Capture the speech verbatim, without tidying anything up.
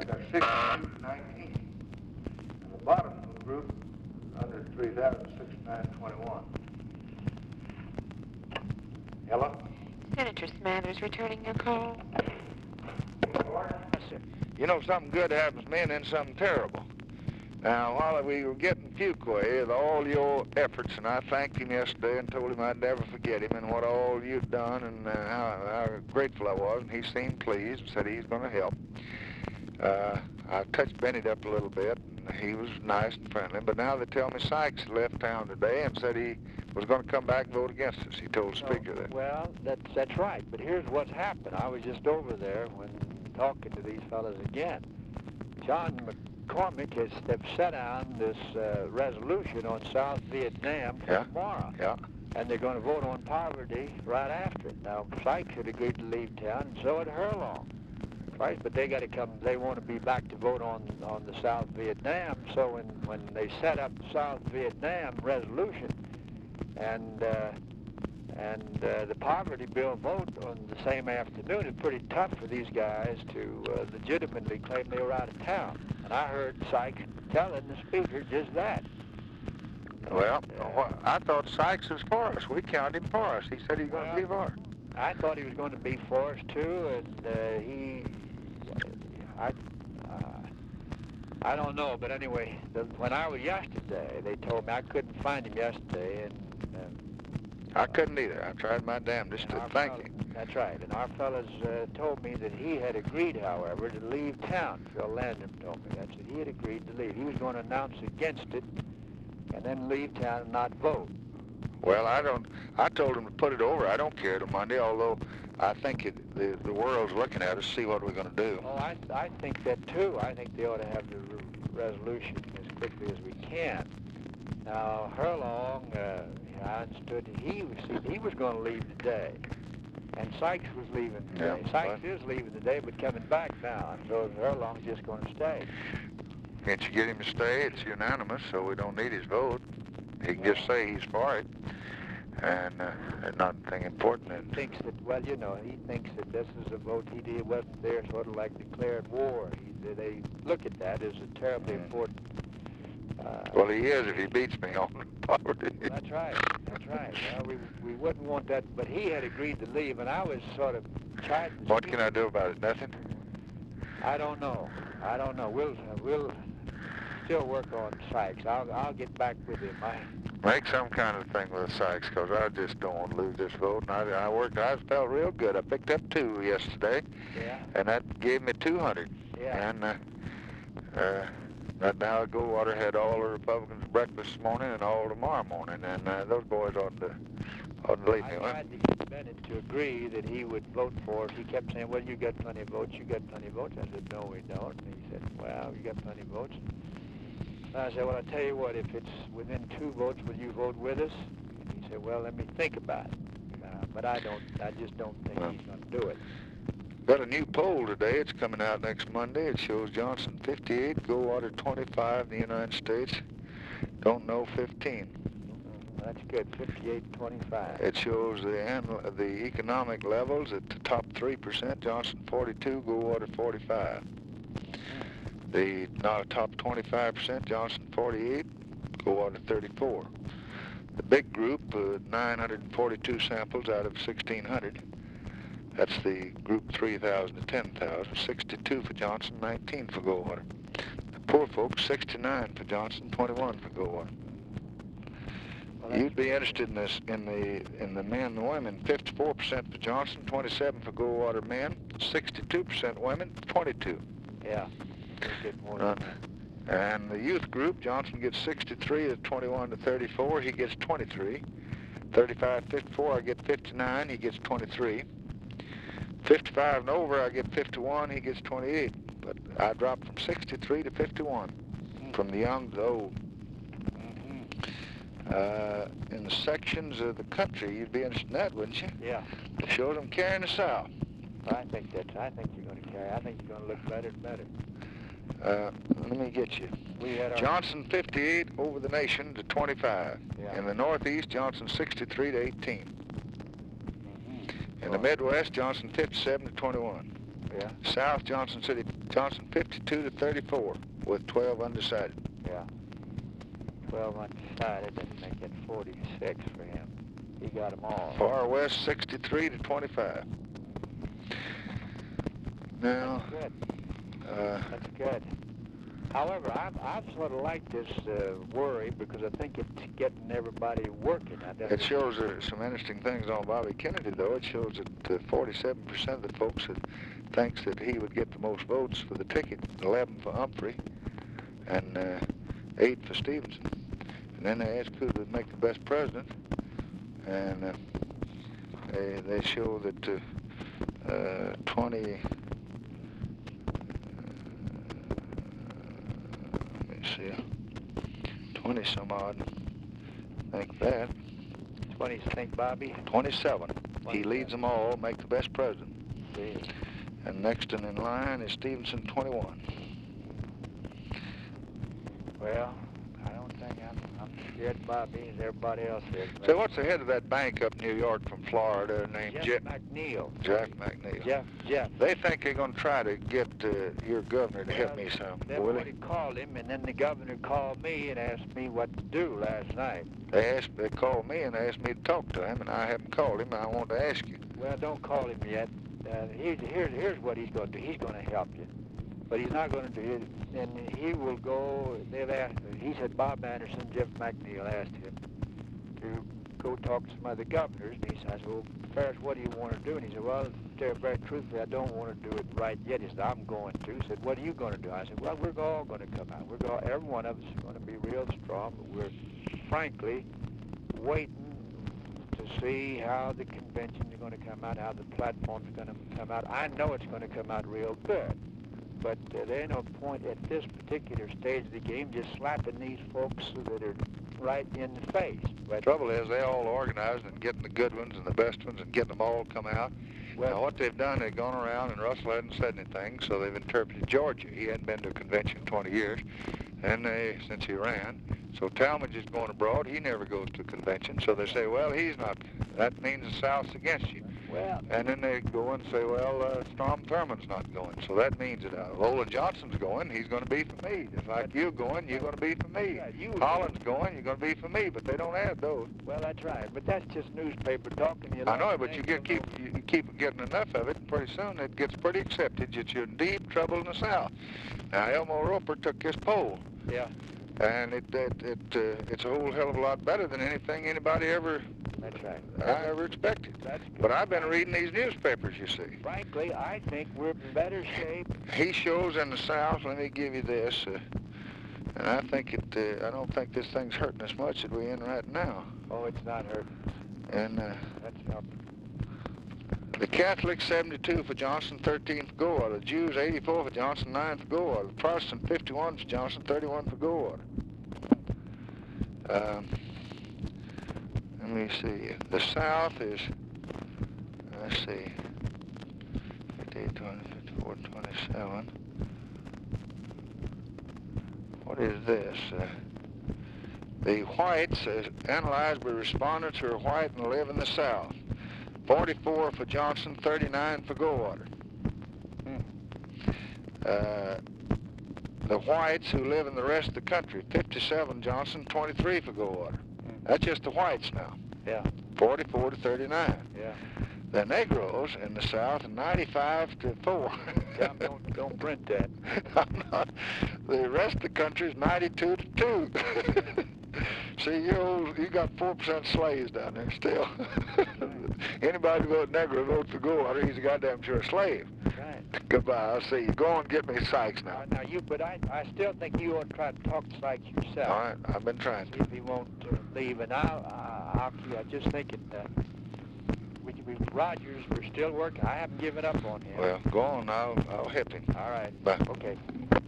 I got sixty-two to nineteen. And the bottom group, under three thousand, sixty-nine to twenty-one. Hello? Senator Smathers returning your call. Yes, sir. You know, something good happens to me and then something terrible. Now, while we were getting Fuquay, with all your efforts, and I thanked him yesterday and told him I'd never forget him and what all you'd done and uh, how, how grateful I was, and he seemed pleased and said he's going to help. Uh, I touched Bennett up a little bit, and he was nice and friendly, but now they tell me Sykes left town today and said he was going to come back and vote against us. He told the speaker that. Well, that's, that's right, but here's what's happened. I was just over there when talking to these fellas again. John McCormick has have set down this uh, resolution on South Vietnam for Yeah. tomorrow. Yeah. And they're going to vote on poverty right after it. Now, Sykes had agreed to leave town, and so had Herlong. Right, but they got to come. They want to be back to vote on on the South Vietnam. So when when they set up the South Vietnam resolution, and uh, and uh, the poverty bill vote on the same afternoon, it's pretty tough for these guys to uh, legitimately claim they were out of town. And I heard Sykes telling the speaker just that. Well, I thought Sykes was for us. We counted him for us. He said he's going Well, to be for us. I thought he was going to be for us too, and uh, he, I, uh, I don't know, but anyway, the, when I was yesterday, they told me I couldn't find him yesterday, and uh, I couldn't either. I tried my damnedest and to our thank fellas- him. That's right, and our fellas uh, told me that he had agreed, however, to leave town. Phil Landon told me that, that he had agreed to leave. He was going to announce against it, and then leave town and not vote. Well, I don't. I told him to put it over. I don't care till Monday, although I think it, the the world's looking at us, see what we're going to do. Oh, I, I think that too. I think they ought to have the re resolution as quickly as we can. Now, Herlong, uh, I understood that he was he was going to leave today, and Sykes was leaving today. Yeah, Sykes right. is leaving today, but coming back now, so Herlong's just going to stay. Can't you get him to stay? It's unanimous, so we don't need his vote. He can just say he's for it, and uh, there's nothing important in He thinks that, well, you know, he thinks that this is a vote he did, wasn't there, sort of like declared war. He, they look at that as a terribly Mm. important. Uh, Well, he is if he beats me on poverty. That's right. That's right. Well, we we wouldn't want that, but he had agreed to leave, and I was sort of chiding. the What can I do about it? Nothing? I don't know. I don't know. We'll uh, we'll still work on Sykes. I'll I'll get back with him. I Make some kind of thing with Sykes, because I just don't want to lose this vote. And I, I worked, I felt real good. I picked up two yesterday, yeah and that gave me two hundred. yeah. And uh, uh, right now, Goldwater had all the Republicans breakfast this morning and all tomorrow morning, and uh, those boys ought to, ought to leave I me. tried to get Bennett to agree that he would vote for it. He kept saying, "Well, you got plenty of votes. You got plenty of votes." I said, "No, we don't." And he said, "Well, you got plenty of votes." And I said, "Well, I tell you what. If it's within two votes, will you vote with us?" And he said, "Well, let me think about it." Uh, but I don't. I just don't think Well. he's going to do it. Got a new poll today. It's coming out next Monday. It shows Johnson fifty-eight, Goldwater twenty-five in the United States. Don't know fifteen. That's good. fifty-eight twenty-five. It shows the annual, the economic levels at the top three percent. Johnson forty-two, Goldwater forty-five. The no, top twenty-five percent. Johnson forty-eight, Goldwater thirty-four. The big group, uh, nine hundred forty-two samples out of sixteen hundred. That's the group three thousand to ten thousand. sixty-two for Johnson, nineteen for Goldwater. The poor folks, sixty-nine for Johnson, twenty-one for Goldwater. Well, You'd be interested in this, in the in the men and women. fifty-four percent for Johnson, twenty-seven for Goldwater men, sixty-two percent women, twenty-two. Yeah. We'll get more Uh, than that. And the youth group, Johnson gets sixty-three to twenty-one to thirty-four. He gets twenty-three. thirty-five to fifty-four, I get fifty-nine. He gets twenty-three. fifty-five and over, I get fifty-one. He gets twenty-eight. But I dropped from sixty-three to fifty-one, from the young to the old. Uh, in the sections of the country, you'd be interested in that, wouldn't you? Yeah. It shows them carrying the South. I think that's. I think you're going to carry. I think you're going to look better and better. Uh, let me get you. We had our. Johnson fifty-eight over the nation to twenty-five. Yeah. In the Northeast, Johnson sixty-three to eighteen. Mhm. In the Midwest, Johnson fifty-seven to twenty-one. Yeah. South, Johnson City, Johnson fifty-two to thirty-four with twelve undecided. Yeah. twelve undecided, that make it forty-six for him. He got them all. Far West, sixty-three to twenty-five. Now, That's good. uh, That's good. However, I've, I've sort of liked this uh, worry because I think it's getting everybody working. I it shows uh, some interesting things on Bobby Kennedy, though. It shows that uh, forty-seven percent of the folks that thinks that he would get the most votes for the ticket, eleven for Humphrey, and uh, eight for Stevenson. And then they ask who would make the best president, and uh, they, they show that uh, uh, twenty, let me see, twenty some odd think that. twenty, think Bobby? twenty-seven. He leads them all, make the best president. See. And next in line is Stevenson, twenty-one. Well, I don't think I'm, I'm scared of Bobby as everybody else is. So what's the head of that bank up in New York from Florida named Jeff Jeff McNeil. Jeff McNeil? Jeff, Jeff. They think they're going to try to get uh, your governor to help Well, me some, They've will already they? called him, and then the governor called me and asked me what to do last night. They asked, they called me and asked me to talk to him, and I haven't called him. I want to ask you. Well, don't call him yet. Uh, here's, here's, here's what he's going to do. He's going to help you. But he's not going to do it. And he will go, they've asked, he said Bob Anderson, Jeff McNeil asked him to go talk to some other governors. And he says, well, Ferris, what do you want to do? And he said, well, to tell you very truthfully, I don't want to do it right yet. He said, I'm going to. He said, what are you going to do? I said, well, we're all going to come out. We're going, every one of us is going to be real strong, but we're frankly waiting to see how the conventions are going to come out, how the platform's going to come out. I know it's going to come out real good, but uh, there ain't no point at this particular stage of the game just slapping these folks that are right in the face. The trouble is they all organized and getting the good ones and the best ones and getting them all come out. Well, now what they've done, they've gone around and Russell hadn't said anything, so they've interpreted Georgia. He hadn't been to a convention in twenty years, and they, since he ran. So Talmadge is going abroad. He never goes to a convention, so they say, well, he's not. That means the South's against you. well, And then they go and say, well, uh, Strom Thurmond's not going, so that means that uh, Olin Johnson's going, he's going to be for me. Just like you going, you're going to be for me. yeah, you, Holland's going, you're going to be for me, but they don't add those. well, that's right, but that's just newspaper talking. You I know, like but you things get to keep you keep getting enough of it, and pretty soon it gets pretty accepted that you're in deep trouble in the South. Now, Elmo Roper took this poll, know. Yeah, and it it, it uh, it's a whole hell of a lot better than anything anybody ever that's right. I ever expected. That's good. But I've been reading these newspapers, you see. Frankly, I think we're in better shape. He shows in the South. Let me give you this, uh, and I think it. Uh, I don't think this thing's hurting us much that we're in right now. Oh, it's not hurting. And uh, That's helping. the Catholics seventy-two for Johnson, thirteen for Goldwater. The Jews eighty-four for Johnson, nine for Goldwater. The Protestant fifty-one for Johnson, thirty-one for Goldwater. Um, let me see. The South is. Let's see. fifty-eight, twenty, fifty-four, twenty-seven. What is this? Uh, the whites, uh, analyzed by respondents who are white and live in the South. forty-four for Johnson, thirty-nine for Goldwater. Hmm. Uh, the whites who live in the rest of the country, fifty-seven Johnson, twenty-three for Goldwater. Hmm. That's just the whites now, Yeah, forty-four to thirty-nine. yeah. The Negroes in the South, ninety-five to four. Tom, don't, don't print that. I'm not. The rest of the country is ninety-two to two. See, you old, you got four percent slaves down there still. Anybody vote Negro votes for Goldwater, he's a goddamn sure slave. Right. Goodbye, I'll see you. Go on, get me Sykes now. Now, now you, but I, I still think you ought to try to talk to Sykes yourself. All right, I've been trying See to. if he won't uh, leave. And I'll, uh, I'll, I'm just thinking that we, we, Rogers, we're still working. I haven't given up on him. Well, go on, I'll, I'll help him. All right. Bye. Okay.